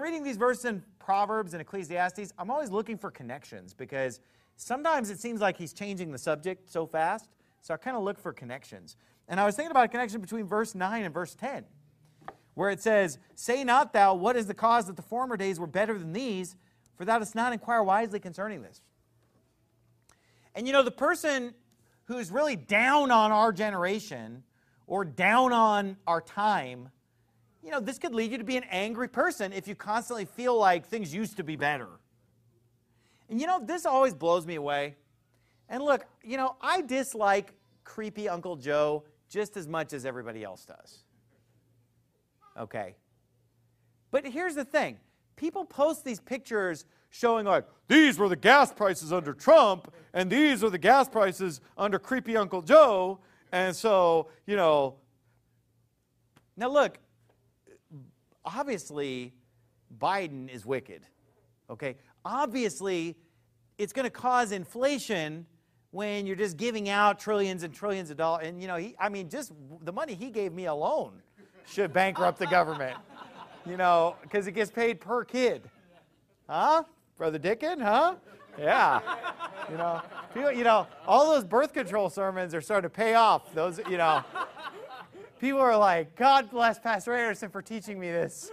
reading these verses in Proverbs and Ecclesiastes, I'm always looking for connections because sometimes it seems like he's changing the subject so fast. So I kind of look for connections. And I was thinking about a connection between verse 9 and verse 10, where it says, "Say not thou, what is the cause that the former days were better than these? For thou dost not inquire wisely concerning this." And the person who's really down on our generation or down on our time, this could lead you to be an angry person if you constantly feel like things used to be better. And this always blows me away. And look, I dislike creepy Uncle Joe just as much as everybody else does. Okay. But here's the thing. People post these pictures showing like, these were the gas prices under Trump, and these are the gas prices under creepy Uncle Joe. And so, now look, obviously, Biden is wicked, okay? Obviously, it's going to cause inflation when you're just giving out trillions and trillions of dollars. And, just the money he gave me alone should bankrupt the government, because it gets paid per kid. Huh? Brother Dickin, huh? Yeah. All those birth control sermons are starting to pay off. Those, people are like, God bless Pastor Anderson for teaching me this.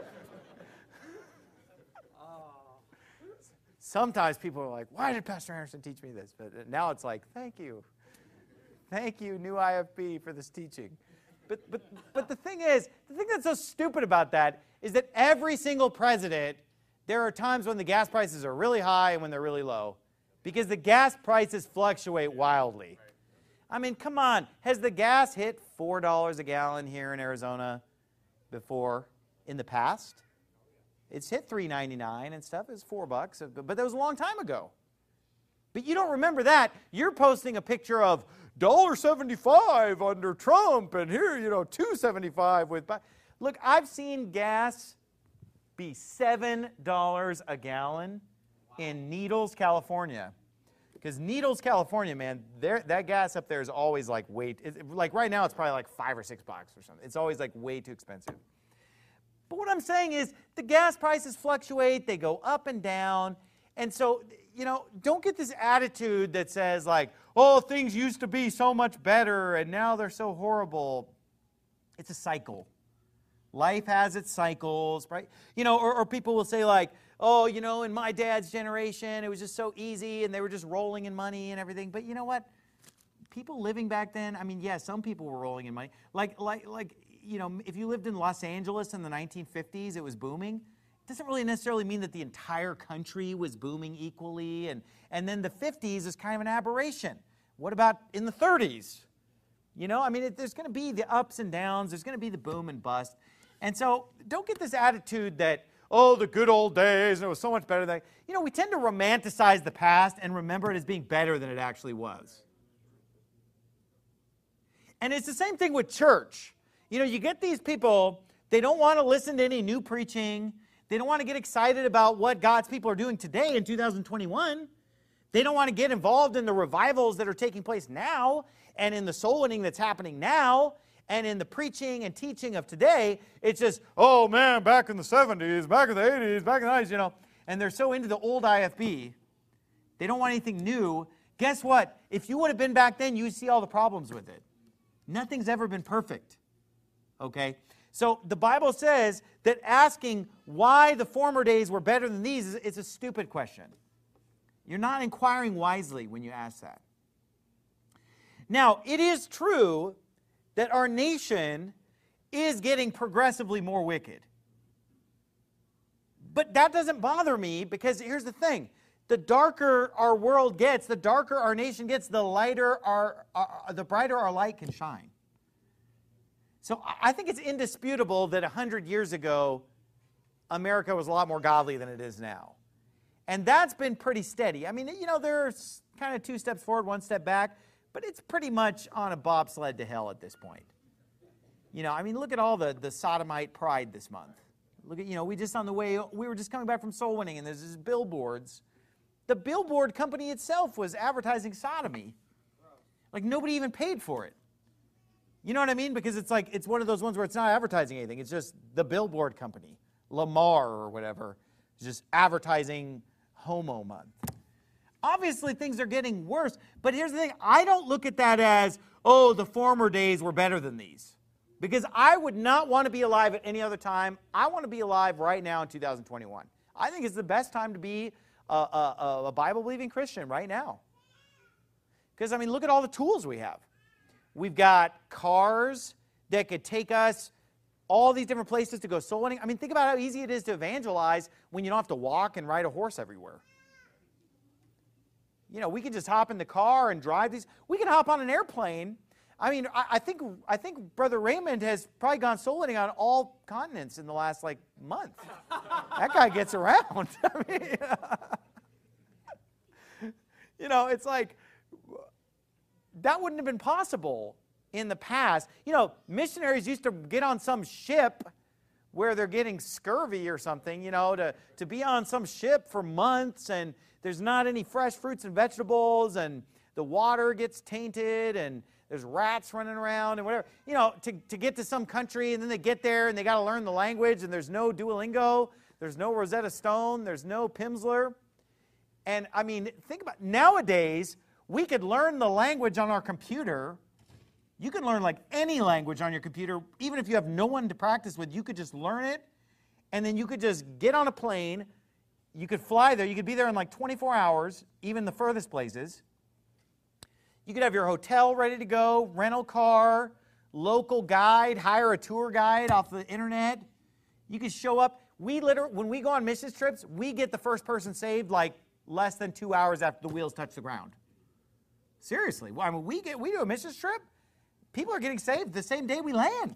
Sometimes people are like, why did Pastor Anderson teach me this? But now it's like, thank you. Thank you, New IFB, for this teaching. But the thing that's so stupid about that is that every single president, there are times when the gas prices are really high and when they're really low, because the gas prices fluctuate wildly. I mean, come on. Has the gas hit $4 a gallon here in Arizona before in the past? It's hit $3.99 and stuff. It's $4, but that was a long time ago. But you don't remember that. You're posting a picture of $1.75 under Trump, and here, $2.75 with. Look, I've seen gas be $7 a gallon in Needles, California. Because Needles, California, man, that gas up there is always like like right now it's probably like $5 or $6 or something. It's always like way too expensive. But what I'm saying is the gas prices fluctuate, they go up and down. And so, don't get this attitude that says like, oh, things used to be so much better and now they're so horrible. It's a cycle. Life has its cycles, right? Or people will say like, oh, in my dad's generation, it was just so easy and they were just rolling in money and everything. But you know what? People living back then, some people were rolling in money. Like, if you lived in Los Angeles in the 1950s, it was booming. It doesn't really necessarily mean that the entire country was booming equally. And then the 50s is kind of an aberration. What about in the 30s? There's going to be the ups and downs. There's going to be the boom and bust. And so don't get this attitude that, oh, the good old days, and it was so much better than, we tend to romanticize the past and remember it as being better than it actually was. And it's the same thing with church. You get these people, they don't want to listen to any new preaching. They don't want to get excited about what God's people are doing today in 2021. They don't want to get involved in the revivals that are taking place now and in the soul winning that's happening now. And in the preaching and teaching of today, it's just, oh man, back in the 70s, back in the 80s, back in the 90s, and they're so into the old IFB, they don't want anything new. Guess what? If you would have been back then, you'd see all the problems with it. Nothing's ever been perfect, okay? So the Bible says that asking why the former days were better than these is a stupid question. You're not inquiring wisely when you ask that. Now, it is true that our nation is getting progressively more wicked. But that doesn't bother me because here's the thing. The darker our world gets, the darker our nation gets, the brighter our light can shine. So I think it's indisputable that 100 years ago, America was a lot more godly than it is now. And that's been pretty steady. There's kind of 2 steps forward, 1 step back. But it's pretty much on a bobsled to hell at this point. Look at all the sodomite pride this month. Look at, we were just coming back from soul winning and there's these billboards. The billboard company itself was advertising sodomy. Like nobody even paid for it. You know what I mean? Because it's one of those ones where it's not advertising anything. It's just the billboard company. Lamar or whatever, just advertising Homo Month. Obviously, things are getting worse, but here's the thing. I don't look at that as, oh, the former days were better than these. Because I would not want to be alive at any other time. I want to be alive right now in 2021. I think it's the best time to be a Bible-believing Christian right now. Because, I mean, look at all the tools we have. We've got cars that could take us all these different places to go soul winning. I mean, think about how easy it is to evangelize when you don't have to walk and ride a horse everywhere. You know, we can just hop in the car and drive these. We can hop on an airplane. I mean, I think Brother Raymond has probably gone soul winning on all continents in the last, like, month. That guy gets around. I mean, you know, it's like, that wouldn't have been possible in the past. You know, missionaries used to get on some ship where they're getting scurvy or something, you know, to be on some ship for months, and there's not any fresh fruits and vegetables, and the water gets tainted, and there's rats running around and whatever. You know, to get to some country, and then they get there, and they got to learn the language, and there's no Duolingo, there's no Rosetta Stone, there's no Pimsleur. And, I mean, think about, nowadays, we could learn the language on our computer. You can learn, like, any language on your computer. Even if you have no one to practice with, you could just learn it, and then you could just get on a plane. You could fly there. You could be there in like 24 hours, even the furthest places. You could have your hotel ready to go, rental car, local guide, hire a tour guide off the internet. You could show up. When we go on missions trips, we get the first person saved like less than 2 hours after the wheels touch the ground. Seriously. I mean, we do a missions trip, people are getting saved the same day we land.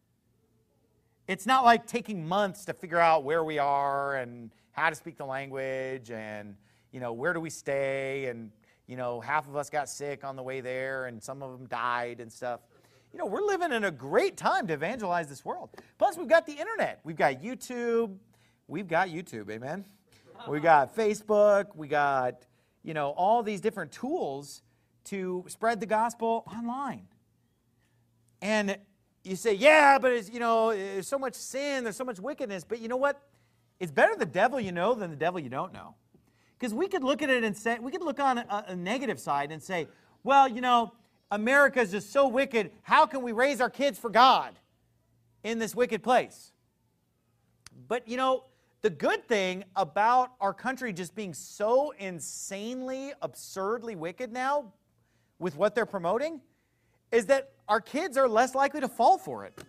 It's not like taking months to figure out where we are and how to speak the language and, you know, where do we stay, and, you know, half of us got sick on the way there and some of them died and stuff. You know, we're living in a great time to evangelize this world. Plus, we've got the internet. We've got YouTube. Amen? We got Facebook. We got, you know, all these different tools to spread the gospel online. And you say, yeah, but it's, you know, there's so much sin, there's so much wickedness. But you know what? It's better the devil you know than the devil you don't know. Because we could look at it and say, we could look on a negative side and say, well, you know, America is just so wicked. How can we raise our kids for God in this wicked place? But, you know, the good thing about our country just being so insanely, absurdly wicked now with what they're promoting is that our kids are less likely to fall for it.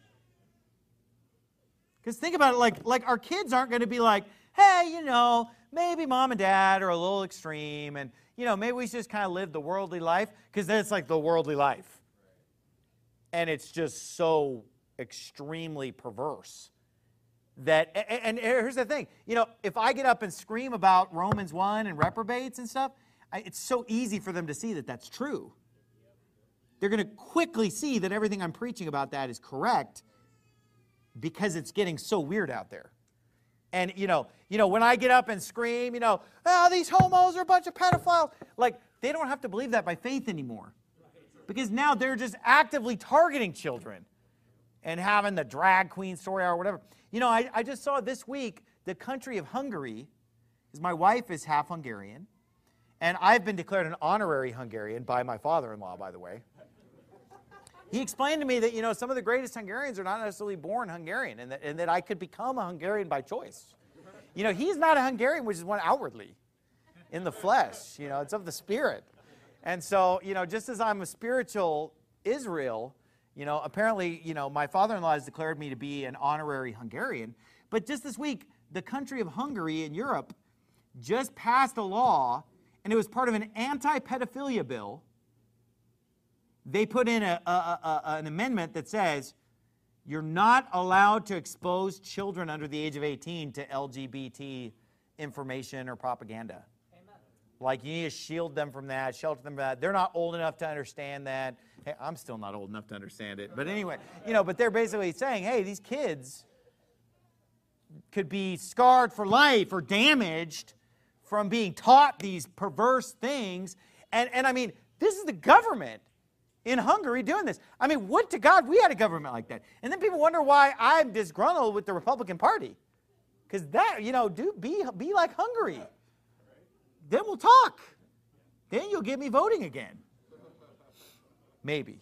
Because think about it, like our kids aren't going to be like, hey, you know, maybe mom and dad are a little extreme, and, you know, maybe we should just kind of live the worldly life, because then it's like the worldly life. And it's just so extremely perverse that, and here's the thing, you know, if I get up and scream about Romans 1 and reprobates and stuff, it's so easy for them to see that that's true. They're going to quickly see that everything I'm preaching about that is correct, because it's getting so weird out there. And, you know, when I get up and scream, you know, oh, these homos are a bunch of pedophiles, like, they don't have to believe that by faith anymore. Because now they're just actively targeting children and having the drag queen story or whatever. You know, I just saw this week the country of Hungary, because my wife is half Hungarian, and I've been declared an honorary Hungarian by my father-in-law, by the way. He explained to me that, you know, some of the greatest Hungarians are not necessarily born Hungarian, and that I could become a Hungarian by choice. You know, he's not a Hungarian, which is one outwardly, in the flesh. You know, it's of the Spirit. And so, you know, just as I'm a spiritual Israel, you know, apparently, you know, my father-in-law has declared me to be an honorary Hungarian. But just this week, the country of Hungary in Europe just passed a law, and it was part of an anti-pedophilia bill. They put in an amendment that says you're not allowed to expose children under the age of 18 to LGBT information or propaganda. Amen. Like, you need to shield them from that, shelter them from that. They're not old enough to understand that. Hey, I'm still not old enough to understand it. But anyway, you know, but they're basically saying, hey, these kids could be scarred for life or damaged from being taught these perverse things. And I mean, this is the government in Hungary doing this. I mean, would to God we had a government like that. And then people wonder why I'm disgruntled with the Republican Party. Because that, be like Hungary. Then we'll talk. Then you'll get me voting again. Maybe.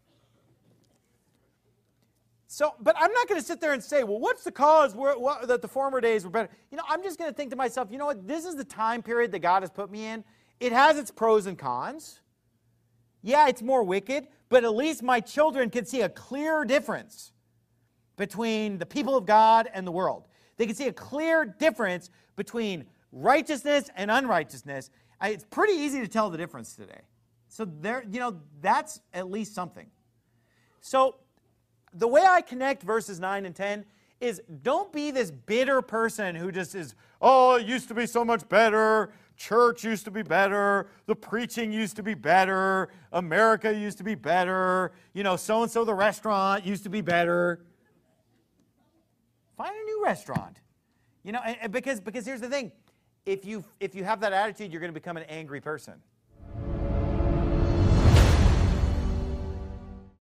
So, but I'm not going to sit there and say, well, what's the cause that the former days were better? I'm just going to think to myself, you know what? This is the time period that God has put me in. It has its pros and cons. Yeah, it's more wicked, but at least my children can see a clear difference between the people of God and the world. They can see a clear difference between righteousness and unrighteousness. It's pretty easy to tell the difference today. So that's at least something. So the way I connect verses 9 and 10 is don't be this bitter person who just is, oh, it used to be so much better. Church used to be better. The preaching used to be better. America used to be better. So-and-so the restaurant used to be better. Find a new restaurant. Because here's the thing. If you have that attitude, you're going to become an angry person.